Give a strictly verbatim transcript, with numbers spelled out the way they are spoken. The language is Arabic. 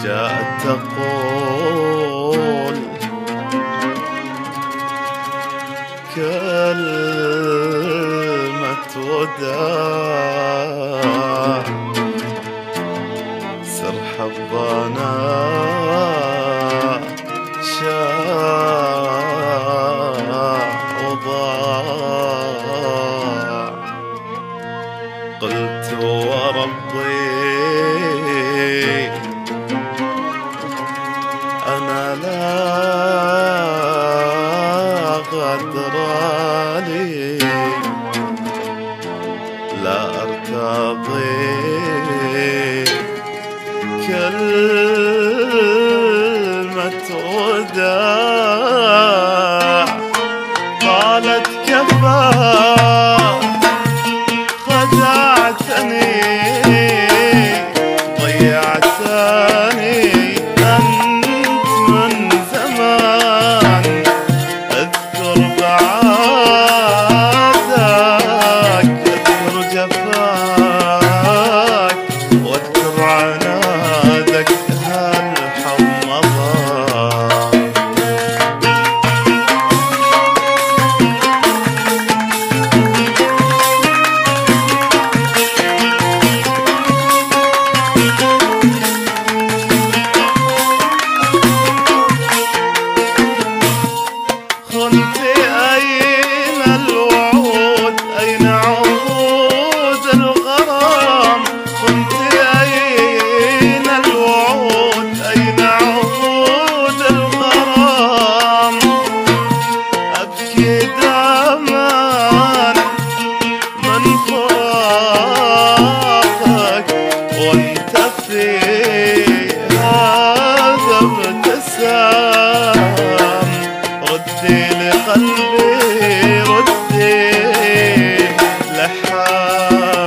جاءت تقول كلمة وداع، سر حظنا شاع وضاع. قلت وربي أنا لا غدر لي، لا أرتضي كلمة وداع. قالت كفى خدعتني ضيعتني، أنت من زمان أذكر بعادك، أذكر جفاك واذكر عنادك، هالحظ مضى. خنت أين الوعود، أين عهود الغرام؟ خنت أين الوعود، أين عهود الغرام؟ أبكي دامان من فراقك، وانت في هذا ابتسام. ردي لقلبي ردي لحالي،